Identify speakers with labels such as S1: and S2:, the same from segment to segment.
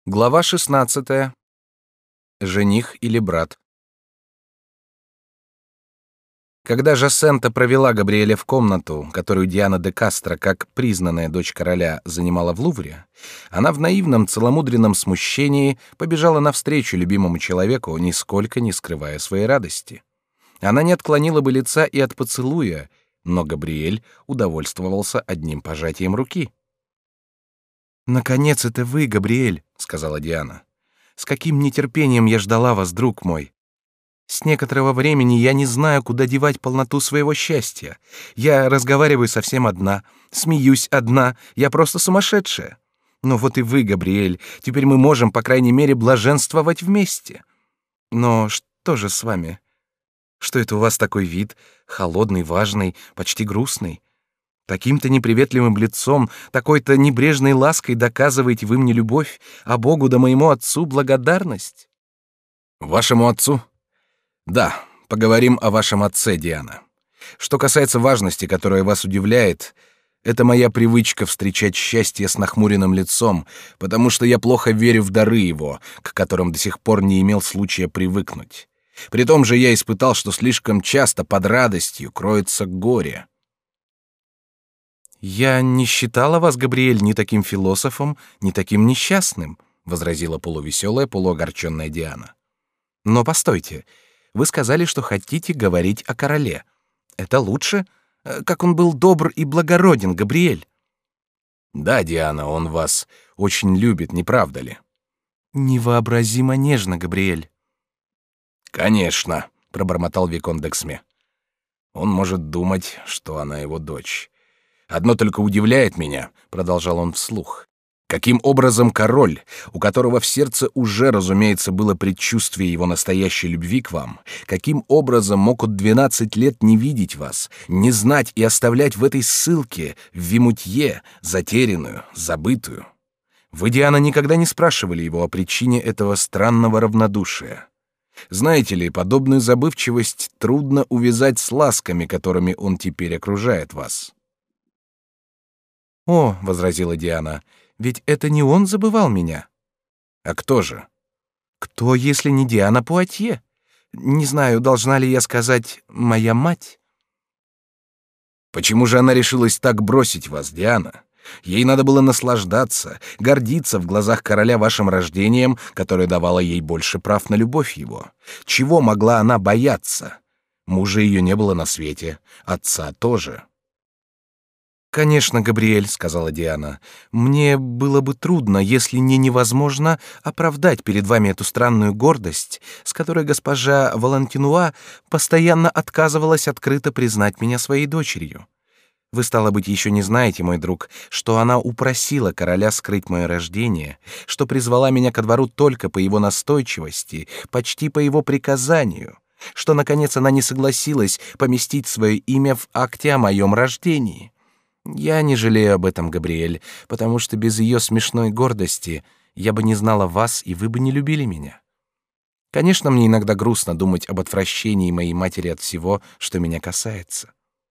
S1: Глава 16. Жених или брат. Когда Жасента провела Габриэля в комнату, которую Диана де Кастро, как признанная дочь короля, занимала в Лувре, она в наивном целомудренном смущении побежала навстречу любимому человеку, нисколько не скрывая своей радости. Она не отклонила бы лица и от поцелуя, но Габриэль удовольствовался одним пожатием руки. «Наконец это вы, Габриэль», — сказала Диана. «С каким нетерпением я ждала вас, друг мой! С некоторого времени я не знаю, куда девать полноту своего счастья. Я разговариваю совсем одна, смеюсь одна, я просто сумасшедшая. Но вот и вы, Габриэль, теперь мы можем, по крайней мере, блаженствовать вместе. Но что же с вами? Что это у вас такой вид, холодный, важный, почти грустный? Таким-то неприветливым лицом, такой-то небрежной лаской доказываете вы мне любовь, а Богу да моему отцу благодарность».
S2: Вашему отцу? Да, поговорим о вашем отце, Диана. Что касается важности, которая вас удивляет, это моя привычка встречать счастье с нахмуренным лицом, потому что я плохо верю в дары его, к которым до сих пор не имел случая привыкнуть. При том же я испытал, что слишком часто под радостью кроется горе.
S1: «Я не считала вас, Габриэль, ни таким философом, ни таким несчастным», — возразила полувеселая, полуогорченная Диана. «Но постойте, вы сказали, что хотите говорить о короле. Это лучше? Как он был добр и благороден, Габриэль!»
S2: Да, Диана, он вас очень любит, не правда ли?
S1: «Невообразимо нежно, Габриэль».
S2: «Конечно», — пробормотал викон Д'Эксме. «Он может думать, что она его дочь. Одно только удивляет меня», — продолжал он вслух. «Каким образом король, у которого в сердце уже, разумеется, было предчувствие его настоящей любви к вам, каким образом мог от 12 лет не видеть вас, не знать и оставлять в этой ссылке, в Вимутье, затерянную, забытую? Вы, Диана, никогда не спрашивали его о причине этого странного равнодушия. Знаете ли, подобную забывчивость трудно увязать с ласками, которыми он теперь окружает вас».
S1: «О», — возразила Диана, — «ведь это не он забывал меня».
S2: «А кто же?»
S1: «Кто, если не Диана Пуатье? Не знаю, должна ли я сказать «моя мать»?»
S2: «Почему же она решилась так бросить вас, Диана? Ей надо было наслаждаться, гордиться в глазах короля вашим рождением, которое давало ей больше прав на любовь его. Чего могла она бояться? Мужа ее не было на свете, отца тоже».
S1: «Конечно, Габриэль», — сказала Диана, — «мне было бы трудно, если не невозможно, оправдать перед вами эту странную гордость, с которой госпожа Валентинуа постоянно отказывалась открыто признать меня своей дочерью. Вы, стало быть, еще не знаете, мой друг, что она упросила короля скрыть мое рождение, что призвала меня ко двору только по его настойчивости, почти по его приказанию, что, наконец, она не согласилась поместить свое имя в акте о моем рождении. Я не жалею об этом, Габриэль, потому что без ее смешной гордости я бы не знала вас, и вы бы не любили меня. Конечно, мне иногда грустно думать об отвращении моей матери от всего, что меня касается».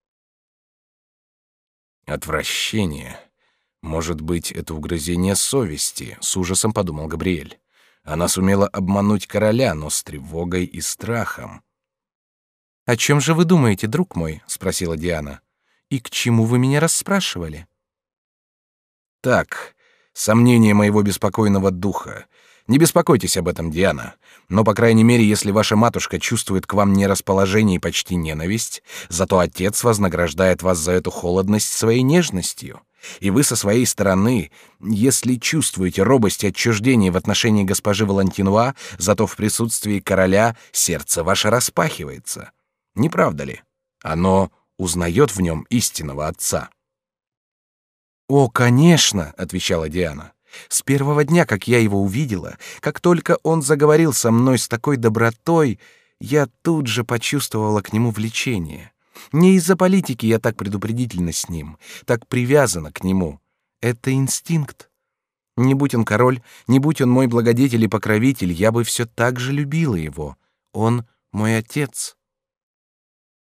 S2: «Отвращение. Может быть, это угрызение совести», — с ужасом подумал Габриэль. «Она сумела обмануть короля, но с тревогой и страхом».
S1: «О чем же вы думаете, друг мой?» — спросила Диана. «И к чему вы меня расспрашивали?»
S2: «Так, сомнение моего беспокойного духа. Не беспокойтесь об этом, Диана. Но, по крайней мере, если ваша матушка чувствует к вам не расположение и почти ненависть, зато отец вознаграждает вас за эту холодность своей нежностью. И вы со своей стороны, если чувствуете робость и отчуждение в отношении госпожи Валентинуа, зато в присутствии короля сердце ваше распахивается. Не правда ли? Оно узнает в нем истинного отца».
S1: «О, конечно», — отвечала Диана. «С первого дня, как я его увидела, как только он заговорил со мной с такой добротой, я тут же почувствовала к нему влечение. Не из-за политики я так предупредительна с ним, так привязана к нему. Это инстинкт. Не будь он король, не будь он мой благодетель и покровитель, я бы все так же любила его. Он мой отец».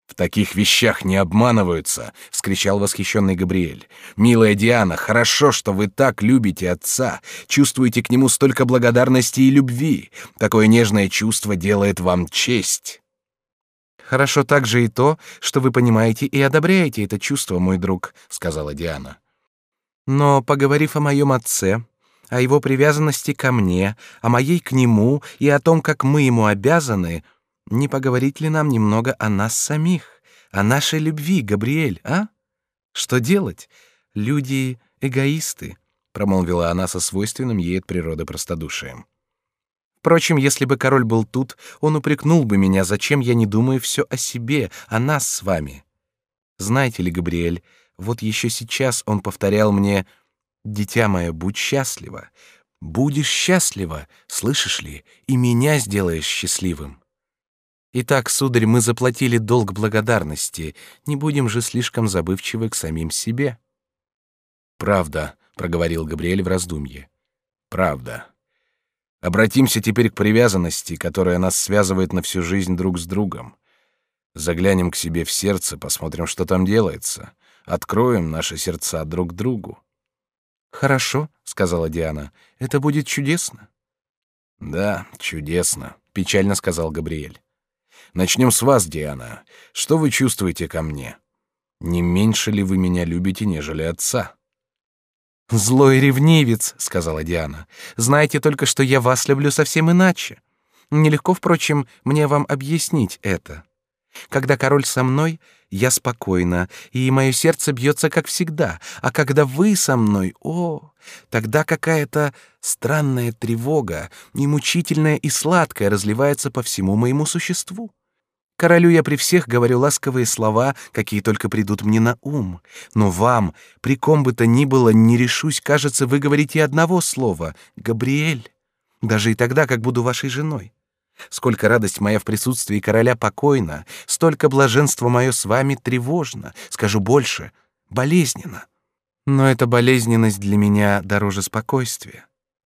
S2: В таких вещах не обманываются, вскричал восхищенный Габриэль. Милая Диана, хорошо, что вы так любите отца, чувствуете к нему столько благодарности и любви. Такое нежное чувство делает вам честь.
S1: Хорошо также и то, что вы понимаете и одобряете это чувство, мой друг, сказала Диана. Но поговорив о моем отце, о его привязанности ко мне, о моей к нему и о том, как мы ему обязаны, не поговорить ли нам немного о нас самих, о нашей любви, Габриэль, а? Что делать? Люди эгоисты, промолвила она со свойственным ей от природы простодушием. Впрочем, если бы король был тут, он упрекнул бы меня, зачем я не думаю все о себе, о нас с вами. Знаете ли, Габриэль, вот еще сейчас он повторял мне: «Дитя мое, будь счастлива, будешь счастлива, слышишь ли, и меня сделаешь счастливым». Итак, сударь, мы заплатили долг благодарности, не будем же слишком забывчивы к самим себе.
S2: Правда, проговорил Габриэль в раздумье. Правда. Обратимся теперь к привязанности, которая нас связывает на всю жизнь друг с другом. Заглянем к себе в сердце, посмотрим, что там делается. Откроем наши сердца друг другу.
S1: Хорошо, сказала Диана. Это будет чудесно.
S2: Да, чудесно, печально сказал Габриэль. Начнем с вас, Диана. Что вы чувствуете ко мне? Не меньше ли вы меня любите, нежели отца?
S1: Злой ревнивец, сказала Диана. Знаете только, что я вас люблю совсем иначе. Нелегко, впрочем, мне вам объяснить это. Когда король со мной, я спокойна, и мое сердце бьется как всегда, а когда вы со мной, тогда какая-то странная тревога, и мучительная, и сладкая разливается по всему моему существу. Королю я при всех говорю ласковые слова, какие только придут мне на ум, но вам, при ком бы то ни было, не решусь, кажется, выговорить и одного слова — Габриэль, даже и тогда, как буду вашей женой. Сколько радость моя в присутствии короля покойна, столько блаженство мое с вами тревожно, скажу больше, болезненно. Но эта болезненность для меня дороже спокойствия.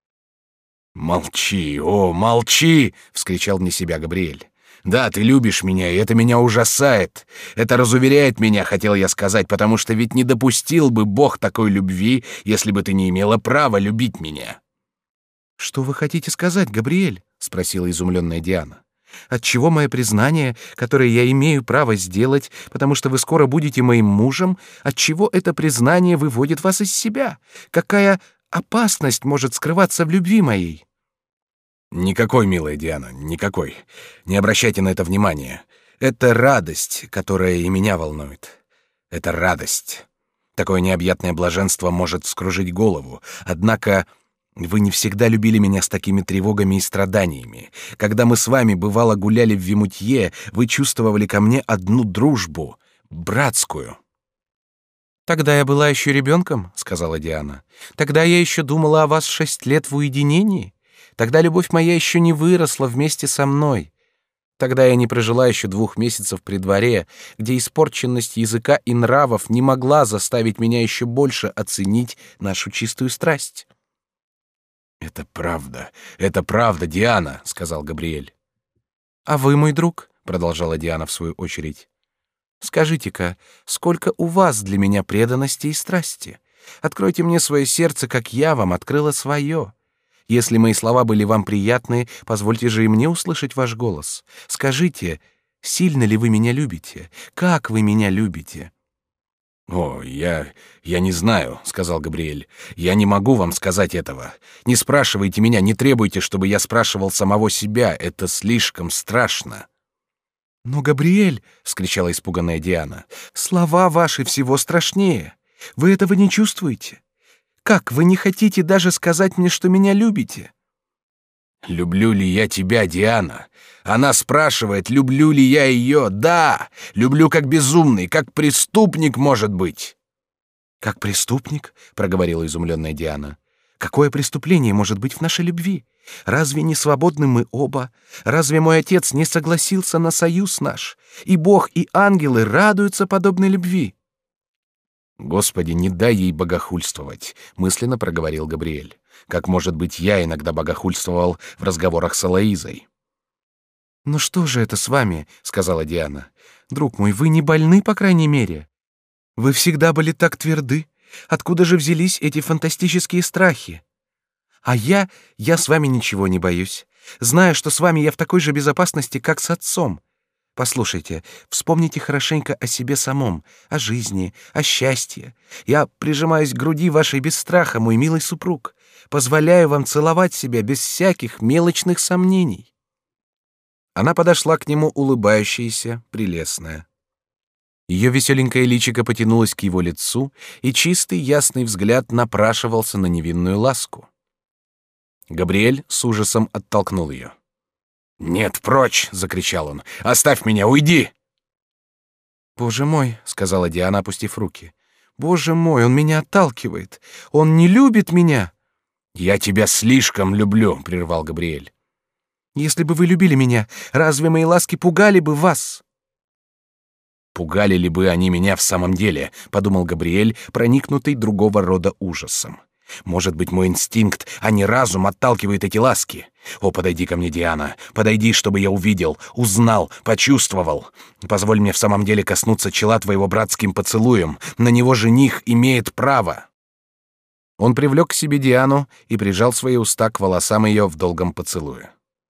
S2: «Молчи, молчи!» — вскричал вне себя Габриэль. «Да, ты любишь меня, и это меня ужасает. Это разуверяет меня, хотел я сказать, потому что ведь не допустил бы Бог такой любви, если бы ты не имела права любить меня».
S1: «Что вы хотите сказать, Габриэль?» — спросила изумленная Диана. «Отчего мое признание, которое я имею право сделать, потому что вы скоро будете моим мужем, отчего это признание выводит вас из себя? Какая опасность может скрываться в любви моей?»
S2: «Никакой, милая Диана, никакой. Не обращайте на это внимания. Это радость, которая и меня волнует. Это радость. Такое необъятное блаженство может вскружить голову. Однако вы не всегда любили меня с такими тревогами и страданиями. Когда мы с вами, бывало, гуляли в Вимутье, вы чувствовали ко мне одну дружбу, братскую».
S1: «Тогда я была еще ребенком», — сказала Диана. «Тогда я еще думала о вас 6 лет в уединении. Тогда любовь моя еще не выросла вместе со мной. Тогда я не прожила еще 2 месяцев при дворе, где испорченность языка и нравов не могла заставить меня еще больше оценить нашу чистую страсть».
S2: Это правда, Диана», — сказал Габриэль.
S1: «А вы, мой друг», — продолжала Диана в свою очередь, — «скажите-ка, сколько у вас для меня преданности и страсти? Откройте мне свое сердце, как я вам открыла свое. Если мои слова были вам приятны, позвольте же и мне услышать ваш голос. Скажите, сильно ли вы меня любите? Как вы меня любите?»
S2: Я не знаю», — сказал Габриэль. «Я не могу вам сказать этого. Не спрашивайте меня, не требуйте, чтобы я спрашивал самого себя. Это слишком страшно».
S1: «Но, Габриэль», — вскричала испуганная Диана, — «слова ваши всего страшнее. Вы этого не чувствуете? Как, вы не хотите даже сказать мне, что меня любите?»
S2: «Люблю ли я тебя, Диана? Она спрашивает, люблю ли я ее. Да, люблю как безумный, как преступник, может быть».
S1: «Как преступник?» — проговорила изумленная Диана. «Какое преступление может быть в нашей любви? Разве не свободны мы оба? Разве мой отец не согласился на союз наш? И Бог, и ангелы радуются подобной любви?»
S2: «Господи, не дай ей богохульствовать», — мысленно проговорил Габриэль. «Как, может быть, я иногда богохульствовал в разговорах с Алоизой».
S1: «Ну что же это с вами?» — сказала Диана. Друг мой, вы не больны, по крайней мере? Вы всегда были так тверды. Откуда же взялись эти фантастические страхи? А я с вами ничего не боюсь. Знаю, что с вами я в такой же безопасности, как с отцом. Послушайте, вспомните хорошенько о себе самом, о жизни, о счастье. Я прижимаюсь к груди вашей без страха, мой милый супруг. Позволяю вам целовать себя без всяких мелочных сомнений. Она подошла к нему, улыбающаяся, прелестная. Ее веселенькое личико потянулось к его лицу, и чистый ясный взгляд напрашивался на невинную ласку. Габриэль с ужасом оттолкнул ее. «Нет, прочь!» — закричал он. «Оставь меня, уйди!» «Боже мой!» — сказала Диана, опустив руки. «Боже мой, он меня отталкивает! Он не любит меня!» «Я тебя слишком люблю!» — прервал Габриэль. «Если бы вы любили меня, разве мои ласки пугали бы вас?» «Пугали ли бы они меня в самом деле?» — подумал Габриэль, проникнутый другого рода ужасом. «Может быть, мой инстинкт, а не разум, отталкивает эти ласки? О, подойди ко мне, Диана, подойди, чтобы я увидел, узнал, почувствовал. Позволь мне в самом деле коснуться чела твоего братским поцелуем. На него жених имеет право». Он привлек к себе Диану и прижал свои уста к волосам ее в долгом поцелуе.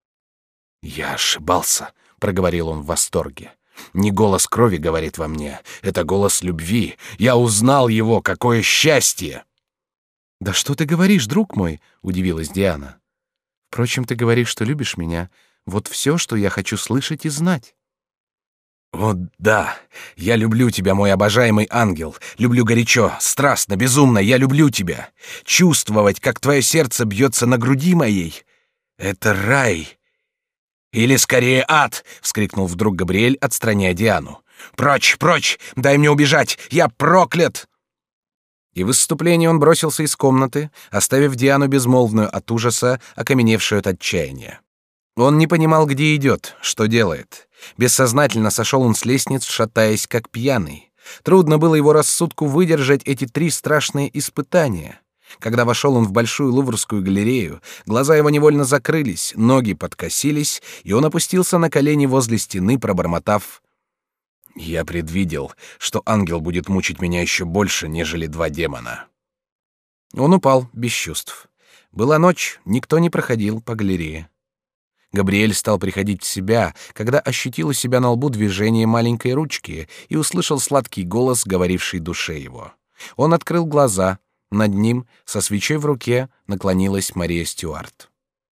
S1: «Я ошибался», — проговорил он в восторге. «Не голос крови говорит во мне, это голос любви. Я узнал его, какое счастье!» «Да что ты говоришь, друг мой?» — удивилась Диана. «Впрочем, ты говоришь, что любишь меня. Вот все, что я хочу слышать и знать». «Вот да, я люблю тебя, мой обожаемый ангел. Люблю горячо, страстно, безумно. Я люблю тебя. Чувствовать, как твое сердце бьется на груди моей — это рай. Или скорее ад!» — вскрикнул вдруг Габриэль, отстраняя Диану. «Прочь, прочь! Дай мне убежать! Я проклят!» И в исступлении он бросился из комнаты, оставив Диану безмолвную от ужаса, окаменевшую от отчаяния. Он не понимал, где идет, что делает. Бессознательно сошел он с лестниц, шатаясь, как пьяный. Трудно было его рассудку выдержать эти 3 страшные испытания. Когда вошел он в большую Луврскую галерею, глаза его невольно закрылись, ноги подкосились, и он опустился на колени возле стены, пробормотав: «Я предвидел, что ангел будет мучить меня еще больше, нежели 2 демона». Он упал без чувств. Была ночь, никто не проходил по галерее. Габриэль стал приходить в себя, когда ощутил у себя на лбу движение маленькой ручки и услышал сладкий голос, говоривший душе его. Он открыл глаза. Над ним, со свечой в руке, наклонилась Мария Стюарт.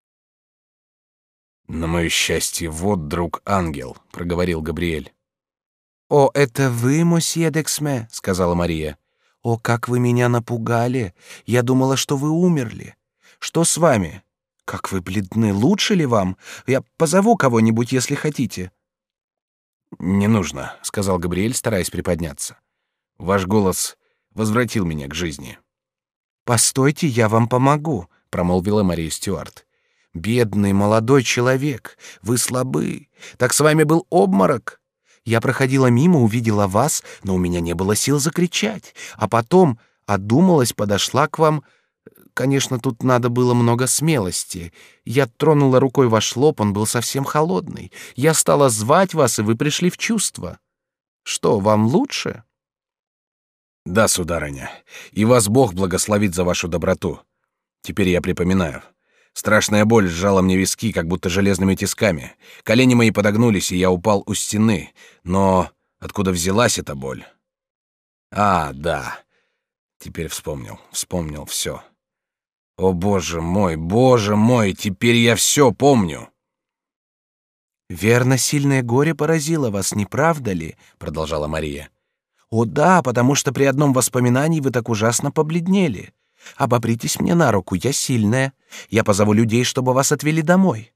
S1: «На мое счастье, вот друг-ангел», — проговорил Габриэль. «О, это вы, мосье Дексме?» — сказала Мария. «О, как вы меня напугали! Я думала, что вы умерли. Что с вами? Как вы бледны! Лучше ли вам? Я позову кого-нибудь, если хотите». «Не нужно», — сказал Габриэль, стараясь приподняться. «Ваш голос возвратил меня к жизни». «Постойте, я вам помогу», — промолвила Мария Стюарт. «Бедный молодой человек, вы слабы. Так с вами был обморок. Я проходила мимо, увидела вас, но у меня не было сил закричать. А потом одумалась, подошла к вам. Конечно, тут надо было много смелости. Я тронула рукой ваш лоб, он был совсем холодный. Я стала звать вас, и вы пришли в чувство. Что, вам лучше?» «Да, сударыня, и вас Бог благословит за вашу доброту. Теперь я припоминаю. Страшная боль сжала мне виски, как будто железными тисками. Колени мои подогнулись, и я упал у стены. Но откуда взялась эта боль? А, да. Теперь вспомнил все. О, боже мой, теперь я все помню». «Верно, сильное горе поразило вас, не правда ли?» — продолжала Мария. «О да, потому что при одном воспоминании вы так ужасно побледнели. Обопритесь мне на руку, я сильная. Я позову людей, чтобы вас отвели домой».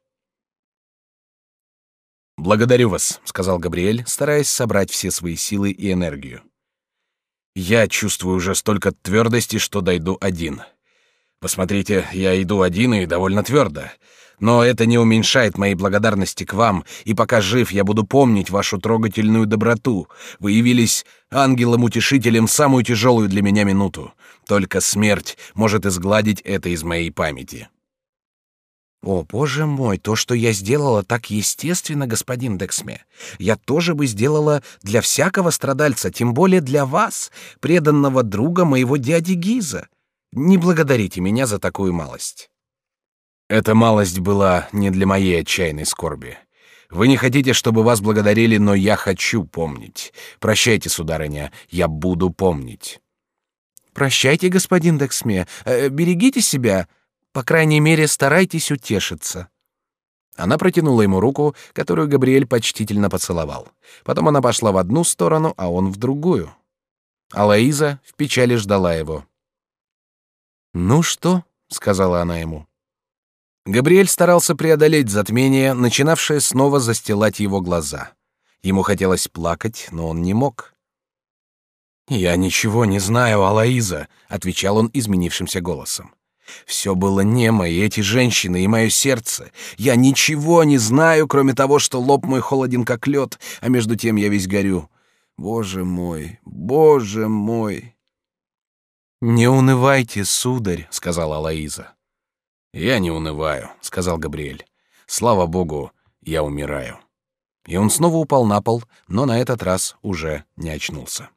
S1: «Благодарю вас», — сказал Габриэль, стараясь собрать все свои силы и энергию. «Я чувствую уже столько твердости, что дойду один. Посмотрите, я иду один и довольно твердо. Но это не уменьшает моей благодарности к вам, и пока жив, я буду помнить вашу трогательную доброту. Вы явились ангелом-утешителем в самую тяжелую для меня минуту. Только смерть может изгладить это из моей памяти». О, боже мой, то, что я сделала, так естественно, господин Дексме. Я тоже бы сделала для всякого страдальца, тем более для вас, преданного друга моего дяди Гиза. Не благодарите меня за такую малость.
S2: Эта малость была не для моей отчаянной скорби. Вы не хотите, чтобы вас благодарили, но я хочу помнить. Прощайте, сударыня, я буду помнить.
S1: Прощайте, господин Дексме, берегите себя, по крайней мере, старайтесь утешиться. Она протянула ему руку, которую Габриэль почтительно поцеловал. Потом она пошла в одну сторону, а он в другую. Алоиза в печали ждала его. «Ну что?» — сказала она ему. Габриэль старался преодолеть затмение, начинавшее снова застилать его глаза. Ему хотелось плакать, но он не мог. «Я ничего не знаю, Алоиза», — отвечал он изменившимся голосом. «Все было немо, и эти женщины, и мое сердце. Я ничего не знаю, кроме того, что лоб мой холоден, как лед, а между тем я весь горю. Боже мой, боже мой!» «Не унывайте, сударь», — сказала Алоиза. «Я не унываю», — сказал Габриэль. «Слава богу, я умираю». И он снова упал на пол, но на этот раз уже не очнулся.